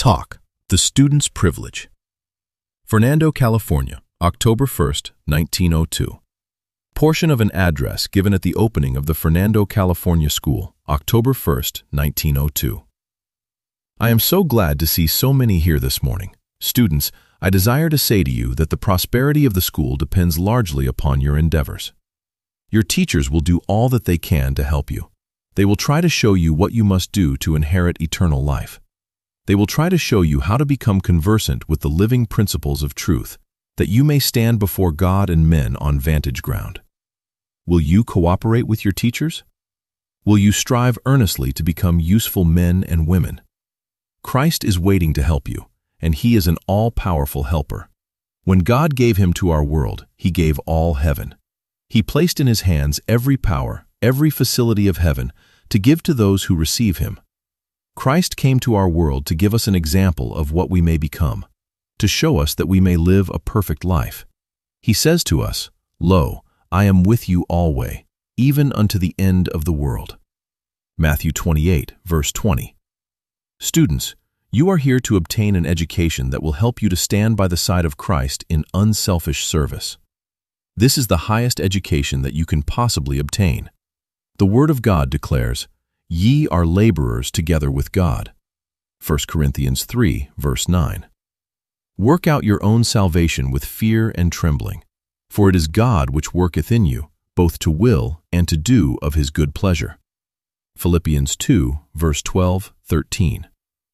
Talk, The Student's Privilege. Fernando, California, October 1st, 1902. Portion of an address given at the opening of the Fernando, California School, October 1st, 1902. I am so glad to see so many here this morning. Students, I desire to say to you that the prosperity of the school depends largely upon your endeavors. Your teachers will do all that they can to help you. They will try to show you what you must do to inherit eternal life. They will try to show you how to become conversant with the living principles of truth, that you may stand before God and men on vantage ground. Will you cooperate with your teachers? Will you strive earnestly to become useful men and women? Christ is waiting to help you, and He is an all-powerful helper. When God gave Him to our world, He gave all heaven. He placed in His hands every power, every facility of heaven, to give to those who receive Him. Christ came to our world to give us an example of what we may become, to show us that we may live a perfect life. He says to us, "Lo, I am with you alway, even unto the end of the world." Matthew 28, verse 20. Students, you are here to obtain an education that will help you to stand by the side of Christ in unselfish service. This is the highest education that you can possibly obtain. The Word of God declares, "Ye are laborers together with God." 1 Corinthians 3, verse 9. Work out your own salvation with fear and trembling, for it is God which worketh in you, both to will and to do of His good pleasure. Philippians 2, verse 12, 13.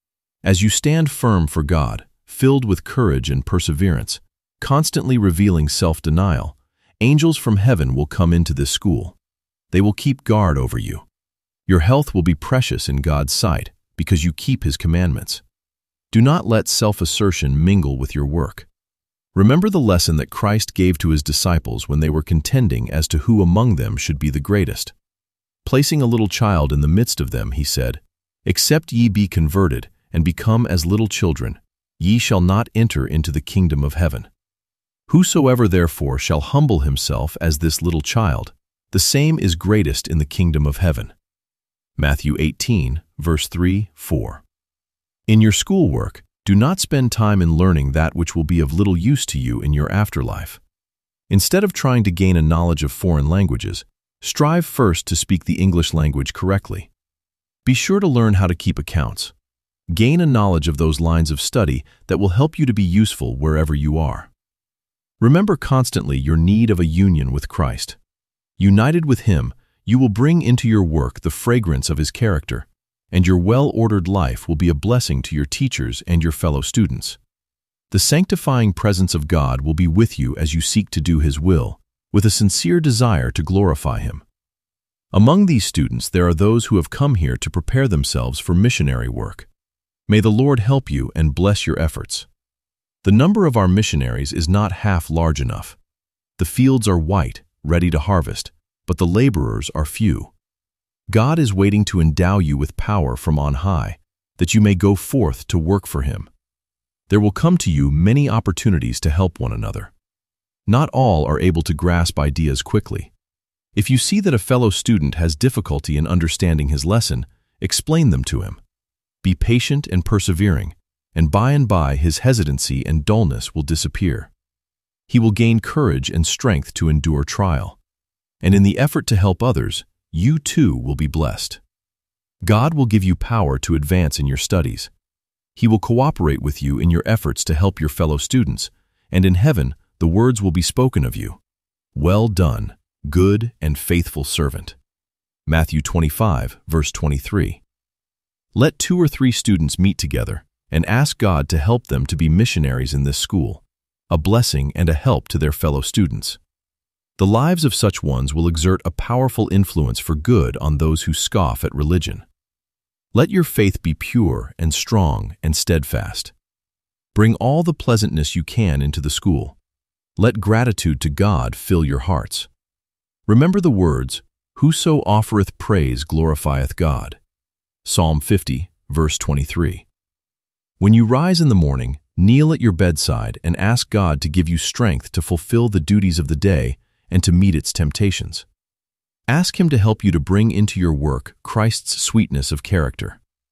As you stand firm for God, filled with courage and perseverance, constantly revealing self-denial, angels from heaven will come into this school. They will keep guard over you. Your health will be precious in God's sight because you keep His commandments. Do not let self-assertion mingle with your work. Remember the lesson that Christ gave to His disciples when they were contending as to who among them should be the greatest. Placing a little child in the midst of them, He said, "Except ye be converted and become as little children, ye shall not enter into the kingdom of heaven. Whosoever therefore shall humble himself as this little child, the same is greatest in the kingdom of heaven." Matthew 18, verse 3, 4. In your schoolwork, do not spend time in learning that which will be of little use to you in your afterlife. Instead of trying to gain a knowledge of foreign languages, strive first to speak the English language correctly. Be sure to learn how to keep accounts. Gain a knowledge of those lines of study that will help you to be useful wherever you are. Remember constantly your need of a union with Christ. United with Him, you will bring into your work the fragrance of His character, and your well-ordered life will be a blessing to your teachers and your fellow students. The sanctifying presence of God will be with you as you seek to do His will, with a sincere desire to glorify Him. Among these students, there are those who have come here to prepare themselves for missionary work. May the Lord help you and bless your efforts. The number of our missionaries is not half large enough. The fields are white, ready to harvest, but the laborers are few. God is waiting to endow you with power from on high, that you may go forth to work for Him. There will come to you many opportunities to help one another. Not all are able to grasp ideas quickly. If you see that a fellow student has difficulty in understanding his lesson, explain them to him. Be patient and persevering, and by his hesitancy and dullness will disappear. He will gain courage and strength to endure trial. And in the effort to help others, you too will be blessed. God will give you power to advance in your studies. He will cooperate with you in your efforts to help your fellow students, and in heaven the words will be spoken of you. "Well done, good and faithful servant." Matthew 25, verse 23. Let 2 or 3 students meet together and ask God to help them to be missionaries in this school, a blessing and a help to their fellow students. The lives of such ones will exert a powerful influence for good on those who scoff at religion. Let your faith be pure and strong and steadfast. Bring all the pleasantness you can into the school. Let gratitude to God fill your hearts. Remember the words, "Whoso offereth praise glorifieth God." Psalm 50, verse 23. When you rise in the morning, kneel at your bedside and ask God to give you strength to fulfill the duties of the day and to meet its temptations. Ask Him to help you to bring into your work Christ's sweetness of character.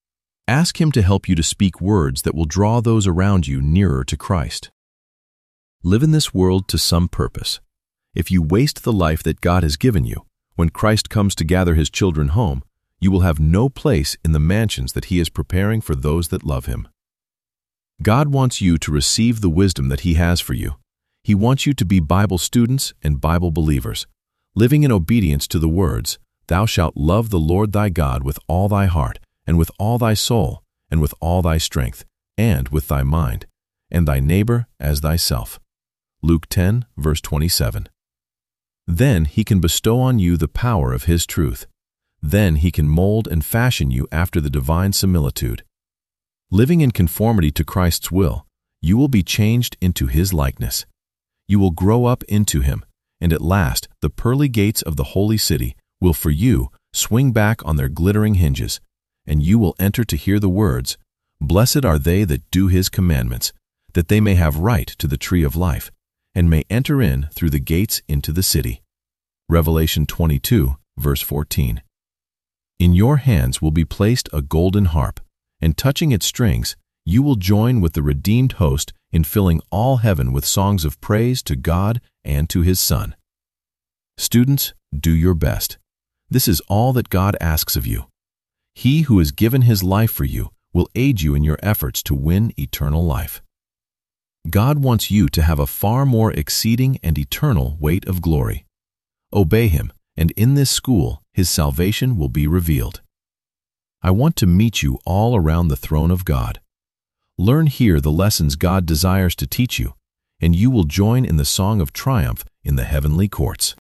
Ask Him to help you to speak words that will draw those around you nearer to Christ. Live in this world to some purpose. If you waste the life that God has given you, when Christ comes to gather His children home, you will have no place in the mansions that He is preparing for those that love Him. God wants you to receive the wisdom that He has for you. He wants you to be Bible students and Bible believers, living in obedience to the words, "Thou shalt love the Lord thy God with all thy heart, and with all thy soul, and with all thy strength, and with thy mind, and thy neighbor as thyself." Luke 10, verse 27. Then He can bestow on you the power of His truth. Then He can mold and fashion you after the divine similitude. Living in conformity to Christ's will, you will be changed into His likeness. You will grow up into Him, and at last the pearly gates of the holy city will for you swing back on their glittering hinges, and you will enter to hear the words, "Blessed are they that do His commandments, that they may have right to the tree of life, and may enter in through the gates into the city." Revelation 22, verse 14. In your hands will be placed a golden harp, and touching its strings, you will join with the redeemed host in filling all heaven with songs of praise to God and to His Son. Students, do your best. This is all that God asks of you. He who has given His life for you will aid you in your efforts to win eternal life. God wants you to have a far more exceeding and eternal weight of glory. Obey Him, and in this school His salvation will be revealed. I want to meet you all around the throne of God. Learn here the lessons God desires to teach you, and you will join in the song of triumph in the heavenly courts.